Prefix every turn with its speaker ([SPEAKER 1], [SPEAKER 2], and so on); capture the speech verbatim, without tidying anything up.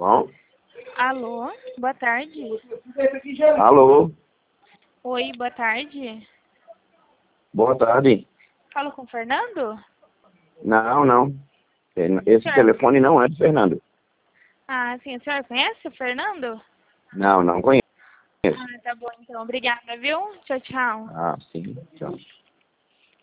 [SPEAKER 1] Bom?
[SPEAKER 2] Alô, boa tarde.
[SPEAKER 1] Alô,
[SPEAKER 2] Oi, boa tarde.
[SPEAKER 1] boa tarde.
[SPEAKER 2] Falo com o Fernando?
[SPEAKER 1] Não, não. Esse
[SPEAKER 2] Senhor...
[SPEAKER 1] telefone não é do Fernando.
[SPEAKER 2] Ah, sim, o senhor conhece o Fernando?
[SPEAKER 1] Não, não conheço.
[SPEAKER 2] Ah, tá bom, então. Obrigada, viu? Tchau, tchau.
[SPEAKER 1] Ah, sim. Tchau.